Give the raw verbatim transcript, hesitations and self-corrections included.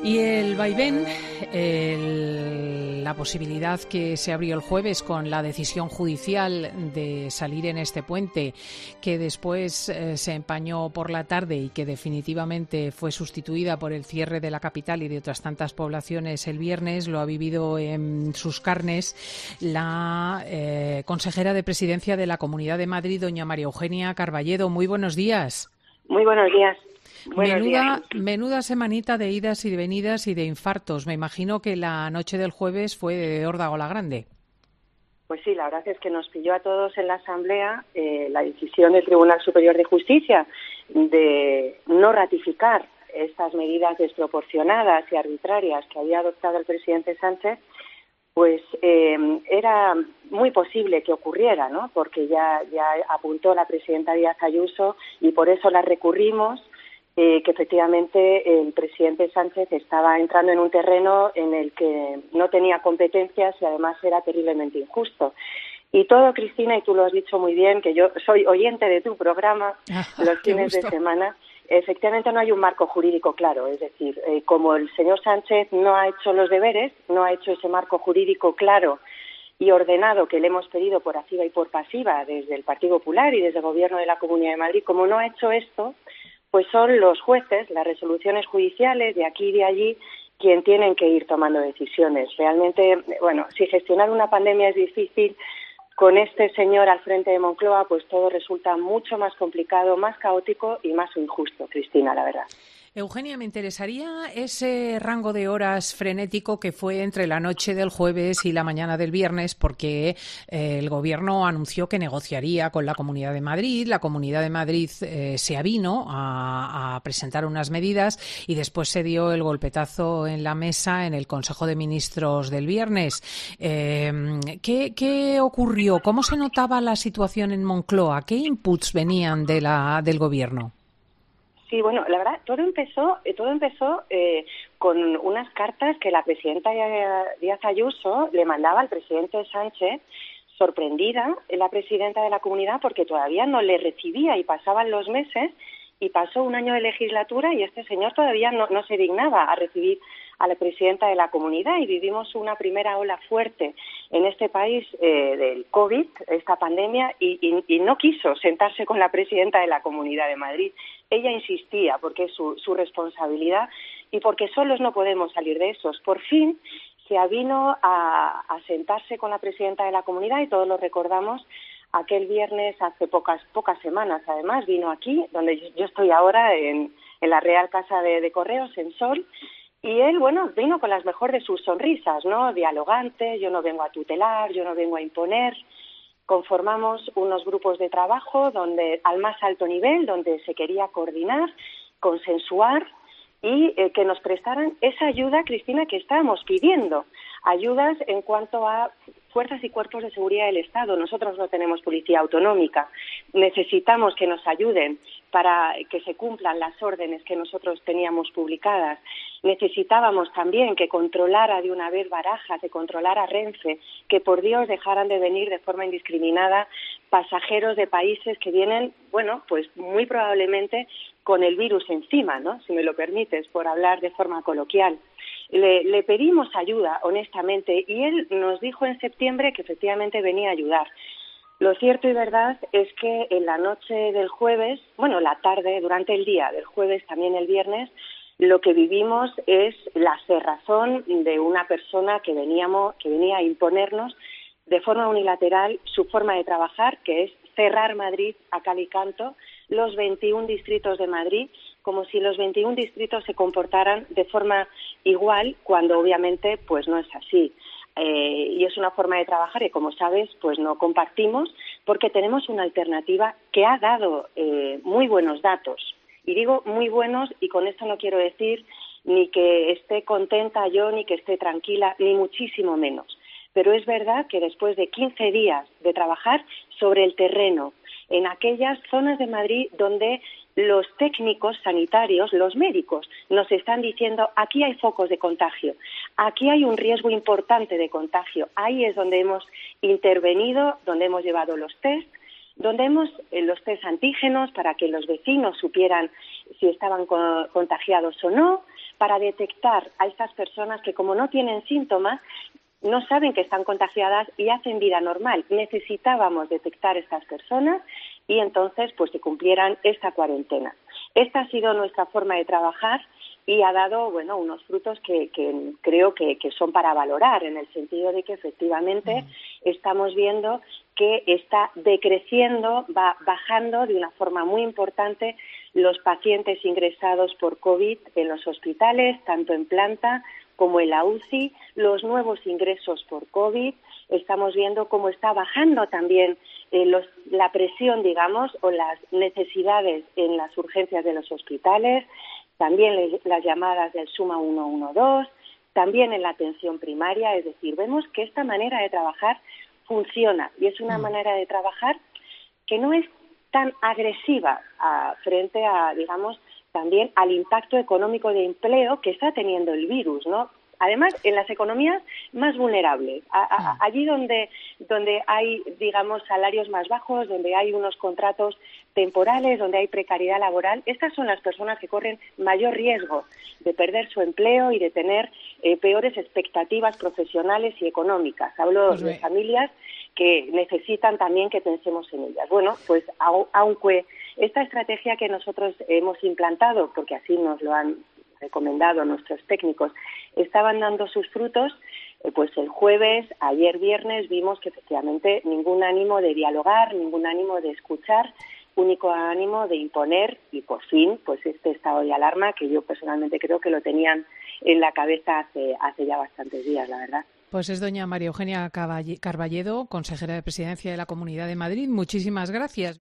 Y el vaivén, el, la posibilidad que se abrió el jueves con la decisión judicial de salir en este puente, que después eh, se empañó por la tarde y que definitivamente fue sustituida por el cierre de la capital y de otras tantas poblaciones el viernes, lo ha vivido en sus carnes la eh, consejera de Presidencia de la Comunidad de Madrid, doña María Eugenia Carballedo. Muy buenos días. Muy buenos días. Buenos menuda, días. menuda semanita de idas y de venidas y de infartos. Me imagino que la noche del jueves fue de órdago la grande. Pues sí, la verdad es que nos pilló a todos en la Asamblea eh, la decisión del Tribunal Superior de Justicia de no ratificar estas medidas desproporcionadas y arbitrarias que había adoptado el presidente Sánchez. Pues eh, era muy posible que ocurriera, ¿no? Porque ya, ya apuntó la presidenta Díaz Ayuso y por eso la recurrimos. Eh, que efectivamente el presidente Sánchez estaba entrando en un terreno en el que no tenía competencias y además era terriblemente injusto. Y todo, Cristina, y tú lo has dicho muy bien, que yo soy oyente de tu programa los fines de semana, efectivamente no hay un marco jurídico claro. Es decir, eh, como el señor Sánchez no ha hecho los deberes, no ha hecho ese marco jurídico claro y ordenado que le hemos pedido por activa y por pasiva desde el Partido Popular y desde el Gobierno de la Comunidad de Madrid, como no ha hecho esto, pues son los jueces, las resoluciones judiciales de aquí y de allí, quien tienen que ir tomando decisiones. Realmente, bueno, si gestionar una pandemia es difícil, con este señor al frente de Moncloa, pues todo resulta mucho más complicado, más caótico y más injusto, Cristina, la verdad. Eugenia, me interesaría ese rango de horas frenético que fue entre la noche del jueves y la mañana del viernes, porque eh, el Gobierno anunció que negociaría con la Comunidad de Madrid. La Comunidad de Madrid eh, se avino a, a presentar unas medidas y después se dio el golpetazo en la mesa en el Consejo de Ministros del viernes. Eh, ¿qué, ¿Qué ocurrió? ¿Cómo se notaba la situación en Moncloa? ¿Qué inputs venían de la, del Gobierno? Sí, bueno, la verdad, todo empezó, todo empezó eh, con unas cartas que la presidenta Díaz Ayuso le mandaba al presidente Sánchez, sorprendida la presidenta de la comunidad porque todavía no le recibía y pasaban los meses y pasó un año de legislatura y este señor todavía no, no se dignaba a recibir a la presidenta de la comunidad y vivimos una primera ola fuerte en este país eh, del COVID, esta pandemia, y, y, y no quiso sentarse con la presidenta de la Comunidad de Madrid. Ella insistía porque es su, su responsabilidad y porque solos no podemos salir de esos. Por fin se avino a, a sentarse con la presidenta de la comunidad y todos lo recordamos. Aquel viernes, hace pocas pocas semanas, además, vino aquí, donde yo, yo estoy ahora, en, en la Real Casa de, de Correos, en Sol, y él, bueno, vino con las mejores de sus sonrisas, ¿no? Dialogante, yo no vengo a tutelar, yo no vengo a imponer. Conformamos unos grupos de trabajo donde al más alto nivel, donde se quería coordinar, consensuar y eh, que nos prestaran esa ayuda, Cristina, que estábamos pidiendo. Ayudas en cuanto a fuerzas y cuerpos de seguridad del Estado. Nosotros no tenemos policía autonómica. Necesitamos que nos ayuden para que se cumplan las órdenes que nosotros teníamos publicadas. Necesitábamos también que controlara de una vez Barajas, que controlara Renfe, que por Dios dejaran de venir de forma indiscriminada pasajeros de países que vienen, bueno, pues muy probablemente con el virus encima, ¿no? Si me lo permites, por hablar de forma coloquial. Le, le pedimos ayuda, honestamente, y él nos dijo en septiembre que efectivamente venía a ayudar. Lo cierto y verdad es que en la noche del jueves, bueno, la tarde, durante el día del jueves, también el viernes, lo que vivimos es la cerrazón de una persona que veníamos, que venía a imponernos de forma unilateral su forma de trabajar, que es cerrar Madrid a cal y canto, los veintiún distritos de Madrid, como si los veintiún distritos se comportaran de forma igual, cuando obviamente pues no es así. Eh, y es una forma de trabajar que, como sabes, pues no compartimos, porque tenemos una alternativa que ha dado eh, muy buenos datos. Y digo muy buenos, y con esto no quiero decir ni que esté contenta yo, ni que esté tranquila, ni muchísimo menos. Pero es verdad que después de quince días de trabajar sobre el terreno, en aquellas zonas de Madrid donde los técnicos sanitarios, los médicos, nos están diciendo aquí hay focos de contagio, aquí hay un riesgo importante de contagio. Ahí es donde hemos intervenido, donde hemos llevado los test, donde hemos eh, los test antígenos para que los vecinos supieran si estaban co- contagiados o no, para detectar a estas personas que, como no tienen síntomas, no saben que están contagiadas y hacen vida normal. Necesitábamos detectar a estas personas y entonces pues se cumplieran esta cuarentena. Esta ha sido nuestra forma de trabajar y ha dado, bueno, unos frutos que, que creo que, que son para valorar, en el sentido de que efectivamente mm. estamos viendo que está decreciendo, va bajando de una forma muy importante los pacientes ingresados por COVID en los hospitales, tanto en planta como en la U C I, los nuevos ingresos por COVID. Estamos viendo cómo está bajando también eh, los, la presión, digamos, o las necesidades en las urgencias de los hospitales, también le, las llamadas del Suma uno uno dos, también en la atención primaria. Es decir, vemos que esta manera de trabajar funciona y es una mm. manera de trabajar que no es tan agresiva a, frente a, digamos, también al impacto económico de empleo que está teniendo el virus, ¿no? Además, en las economías más vulnerables, a, a, allí donde, donde hay, digamos, salarios más bajos, donde hay unos contratos temporales, donde hay precariedad laboral, estas son las personas que corren mayor riesgo de perder su empleo y de tener eh, peores expectativas profesionales y económicas. Hablo pues de familias que necesitan también que pensemos en ellas. Bueno, pues aunque esta estrategia que nosotros hemos implantado, porque así nos lo han recomendado nuestros técnicos, estaban dando sus frutos, eh, pues el jueves, ayer viernes, vimos que efectivamente ningún ánimo de dialogar, ningún ánimo de escuchar, único ánimo de imponer y por fin, pues este estado de alarma que yo personalmente creo que lo tenían en la cabeza hace, hace ya bastantes días, la verdad. Pues es doña María Eugenia Carballedo, consejera de Presidencia de la Comunidad de Madrid. Muchísimas gracias.